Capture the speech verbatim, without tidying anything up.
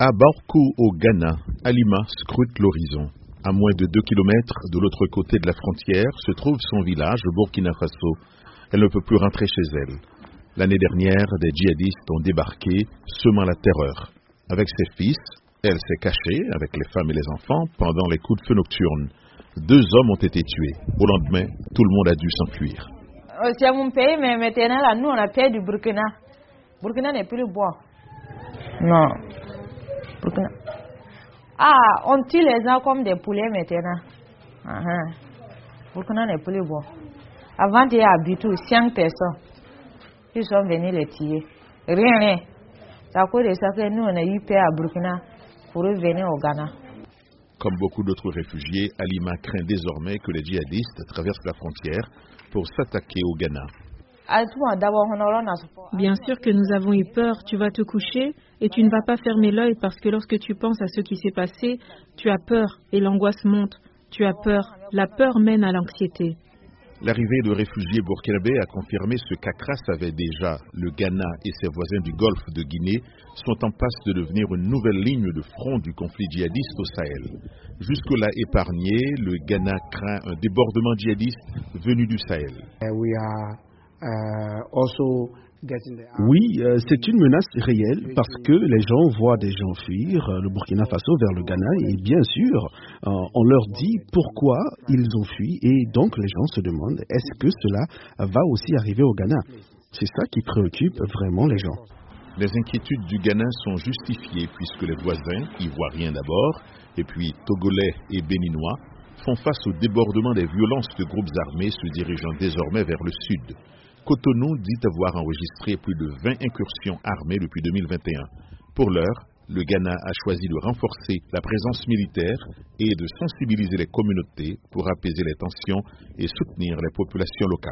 À Baourkou, au Ghana, Halima scrute l'horizon. À moins de deux kilomètres de l'autre côté de la frontière se trouve son village, le Burkina Faso. Elle ne peut plus rentrer chez elle. L'année dernière, des djihadistes ont débarqué, semant la terreur. Avec ses fils, elle s'est cachée, avec les femmes et les enfants, pendant les coups de feu nocturnes. Deux hommes ont été tués. Au lendemain, tout le monde a dû s'enfuir. C'est mon pays, mais maintenant, là, nous, on a peur du Burkina. Burkina n'est plus beau. Non. Burkina. Ah, on tue les gens comme des poulets maintenant. Uh-huh. Burkina n'est plus beau. Avant, il y a habité cinq personnes. Ils sont venus les tuer. Rien, rien. C'est à cause de ça que nous, on a eu peur à Burkina pour revenir au Ghana. Comme beaucoup d'autres réfugiés, Halima craint désormais que les djihadistes traversent la frontière pour s'attaquer au Ghana. Bien sûr que nous avons eu peur. Tu vas te coucher et tu ne vas pas fermer l'œil parce que lorsque tu penses à ce qui s'est passé, tu as peur et l'angoisse monte. Tu as peur. La peur mène à l'anxiété. L'arrivée de réfugiés burkinabés a confirmé ce qu'Accra savait déjà. Le Ghana et ses voisins du golfe de Guinée sont en passe de devenir une nouvelle ligne de front du conflit djihadiste au Sahel. Jusque-là épargné, le Ghana craint un débordement djihadiste venu du Sahel. Oui, euh, c'est une menace réelle parce que les gens voient des gens fuir euh, le Burkina Faso vers le Ghana et bien sûr, euh, on leur dit pourquoi ils ont fui et donc les gens se demandent est-ce que cela va aussi arriver au Ghana. C'est ça qui préoccupe vraiment les gens. Les inquiétudes du Ghana sont justifiées puisque les voisins, ivoiriens d'abord, et puis togolais et béninois, font face au débordement des violences de groupes armés se dirigeant désormais vers le sud. Cotonou dit avoir enregistré plus de vingt incursions armées depuis deux mille vingt et un. Pour l'heure, le Ghana a choisi de renforcer la présence militaire et de sensibiliser les communautés pour apaiser les tensions et soutenir les populations locales.